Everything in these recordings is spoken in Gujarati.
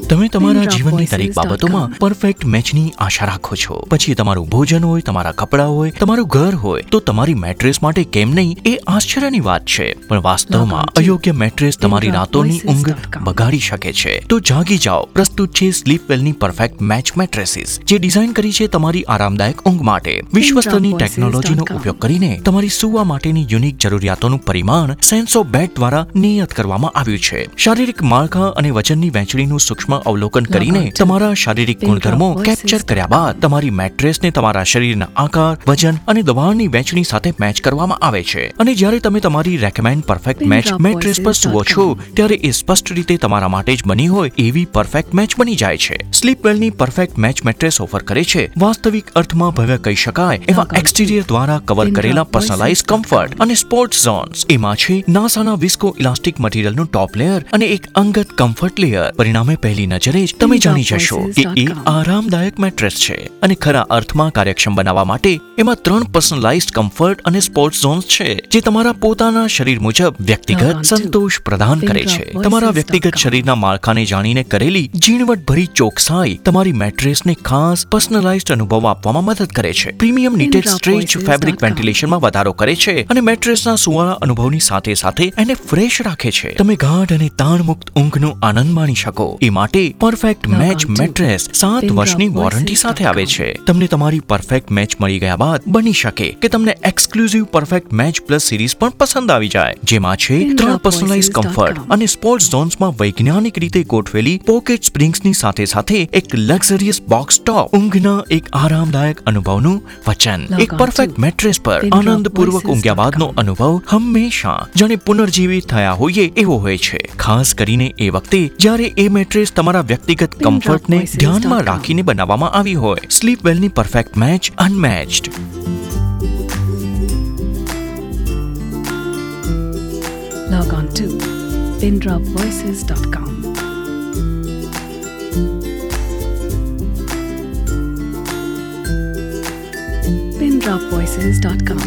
તમે તમારા જીવનની દરેક બાબતોમાં પરફેક્ટ મેચની આશા રાખો છો. પછી તમારું ભોજન હોય, તમારા કપડાં હોય, તમારું ઘર હોય, તો તમારી મેટ્રેસ માટે કેમ નહીં એ આશ્ચર્યની વાત છે. પણ વાસ્તવમાં અયોગ્ય મેટ્રેસ તમારી રાતોની ઊંઘ બગાડી શકે છે. તો જાગી જાઓ, પ્રસ્તુત છે સ્લીપવેલની પરફેક્ટ મેચ મેટ્રેસીસ, જે ડિઝાઇન કરી છે તમારી આરામદાયક ઊંઘ માટે. વિશ્વસ્તરની ટેકનોલોજીનો ઉપયોગ કરીને તમારી સૂવા માટેની યુનિક જરૂરિયાતોનું પરિમાણ સેન્સ ઓફ બેડ દ્વારા નિયત કરવામાં આવ્યું છે. શારીરિક માળખા અને વજનની વહેંચણીનું સૂક્ષ્મ અવલોકન કરીને તમારા શારીરિક ગુણધર્મો કેપ્ચર કર્યા બાદ તમારી મેટ્રેસને તમારા શરીરના આકાર, વજન અને દબાણની વહેંચણી સાથે મેચ કરવામાં આવે છે. અને જ્યારે તમે તમારી રેકમેન્ડ પરફેક્ટ મેચ મેટ્રેસ પર સૂવો છો, ત્યારે એ સ્પષ્ટ રીતે તમારા માટે જ બની હોય એવી પરફેક્ટ મેચ બની જાય છે. સ્લીપવેલની પરફેક્ટ મેચ મેટ્રેસ ઓફર કરે છે વાસ્તવિક અર્થમાં ભવ્ય કહી શકાય એવા એક્સટીરિયર દ્વારા કવર કરેલા પર્સનલાઇઝ કમ્ફર્ટ અને સ્પોર્ટ્સ ઝોન્સ. એમાં છે નાસાના વિસ્કો ઇલાસ્ટિક મટીરિયલનું ટોપ લેયર અને એક અંગત કમ્ફર્ટ લેયર. પરિણામે પહેલી નજરે જ તમે જાણી જશો કે એ આરામદાયક મેટ્રેસ છે. અને ખરા અર્થમાં કાર્યક્ષમ બનાવવા માટે એમાં 3 પર્સનલાઇઝ્ડ કમ્ફર્ટ અને સ્પોર્ટ્સ ઝોન્સ છે, જે તમારા પોતાના શરીર મુજબ વ્યક્તિગત સંતોષ પ્રદાન કરે છે. તમારા વ્યક્તિગત શરીરના માળખાને જાણીને કરેલી ઝીણવટભરી ચોકસાઈ તમારી મેટ્રેસને ખાસ પર્સનલાઇઝ્ડ અનુભવ આપવામાં મદદ કરે છે. પ્રીમિયમ નીટેડ સ્ટ્રેચ ફેબ્રિક વેન્ટિલેશનમાં વધારો કરે છે અને મેટ્રેસના સુવાળા અનુભવની સાથે સાથે એને ફ્રેશ રાખે છે. તમે ગાઢ અને તાણમુક્ત ઊંઘનો આનંદ માણી શકો એ માટે પરફેક્ટ મેચ મેટ્રેસ 7 વર્ષની વોરંટી સાથે આવે છે. તમને તમારી પરફેક્ટ મેચ મળી ગયા બાદ બની શકે કે તમને exclusive perfect match plus series પણ પસંદ આવી જાય, જેમાં છે 3 પર્સનલાઇઝ કમ્ફર્ટ અને સ્પોર્ટ્સ ઝોન્સમાં વૈજ્ઞાનિક રીતે ગોઠવેલી પોકેટ સ્પ્રિંગ્સની સાથે સાથે એક લક્ઝરિયસ બોક્સ ટોપ. ઊંઘના એક આરામદાયક અનુભવનું વચન. એક પરફેક્ટ મેટ્રેસ પર આનંદપૂર્વક ઊંઘ્યા બાદનો અનુભવ હંમેશા જાણે પુનર્જીવિત થયા હોઈએ એવો હોય છે. ખાસ કરીને એ વખતે જ્યારે એ મેટ્રેસ તમારા વ્યક્તિગત કમ્ફર્ટને ધ્યાનમાં રાખીને બનાવવામાં આવી હોય. સ્લીપવેલની perfect match unmatched. Log on to pindropvoices.com. pindropvoices.com.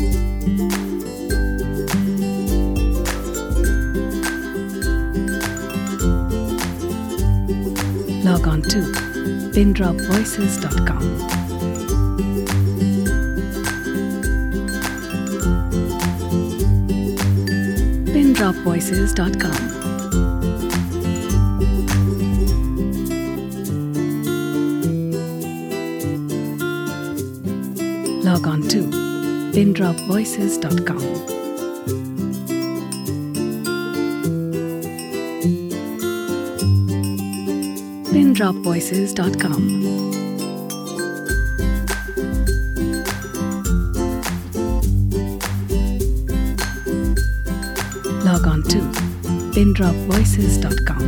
Log on to pindropvoices.com. pindropvoices.com. Log on to pindropvoices.com. pindropvoices.com. Log on to pindropvoices.com.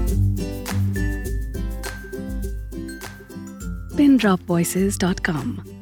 pindropvoices.com.